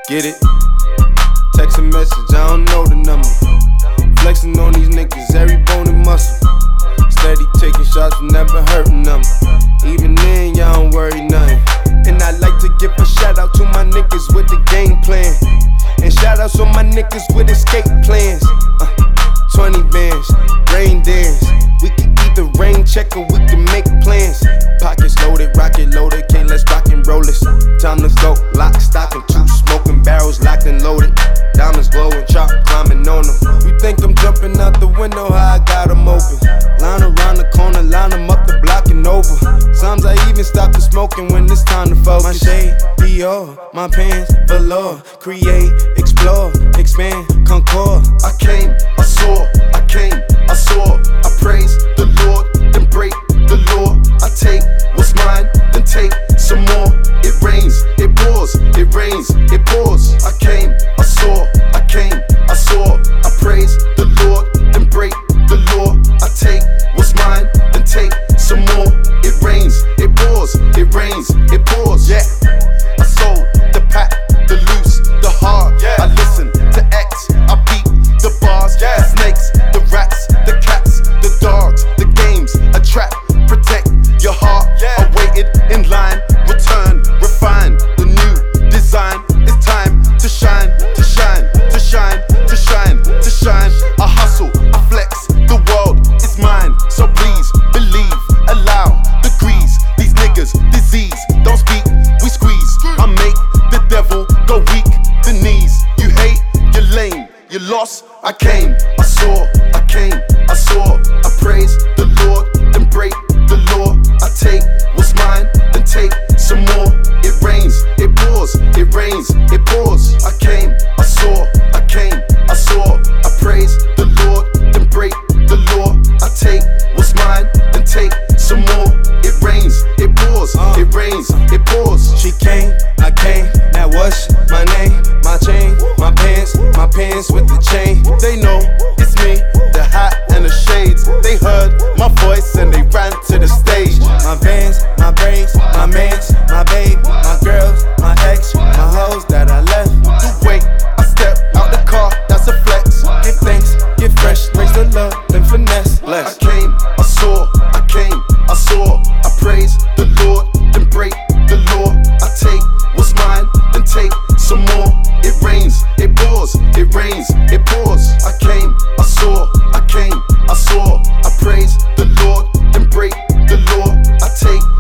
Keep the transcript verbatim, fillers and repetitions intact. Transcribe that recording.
Get it? Text a message, I don't know the number. Flexing on these niggas, every bone and muscle. Steady taking shots, never hurting them. Even then, y'all don't worry nothing. And I like to give a shout out to my niggas with the game plan. And shout outs on my niggas with escape plans. uh, twenty bands, rain dance. We can either rain check or we can make plans. Pockets loaded, rocket loaded, okay, let's rock and roll this. Time to go, lock, stock, and two smoking barrels locked and loaded. Diamonds glowing, chop climbing on them. You think I'm jumping out the window, how I got them open. Line around the corner, line them up the block and over. Sometimes I even stop the smoking when it's time to focus. My shade, Dior, my pants, velour. Create, explore, expand, concord. I came, I saw, I came, I saw. I praise the Lord, then break the law. I take what's mine, then take some more. It rains, it pours, it rains, it pours. I came, I saw, I came, I saw. I praise the Lord, then break the law. I take what's mine, then take some more. It rains, it pours, it rains, it pours. Yeah, I sold the pack, the loose, the hard. Yeah. I listen to X, I beat the bars. Yeah. The snakes, the rats, the cats, the dogs, the games, a trap. Protect your heart. Yeah. I waited in line, return, refine the new design. It's time to shine, to shine, to shine, to shine, to shine. I hustle, I flex, the world is mine. So please believe, allow degrees. These niggas, disease, don't speak, we squeeze. I make the devil go weak, the knees. You hate, you're lame, you lost. I came, I saw, I came, I saw. I praise the Lord, then break the law. I take what's mine, then take some more. It rains, it pours, it rains, it pours. I came, I saw, I came, I saw. I praise the Lord, then break the law. I take what's mine, then take some more. It rains, it pours, it rains, it pours. She came, I came, now what's my name? My chain, my pants, my pants with the chain. They know it's me, the hat and the shades. They heard my voice and they ran to the stage. My vans, my braids, my mans, my babe, my girls, my ex, my hoes that I left. The way I step out the car, that's a flex. Give thanks, get fresh, raise the love, then finesse. Bless. I came, I saw, I came, I saw. I praise the Lord, then break the law. I take what's mine, then take some more. It rains, it pours, it rains, it pours. I came, I saw, I came, I saw. I praise the Lord, then break the law. I take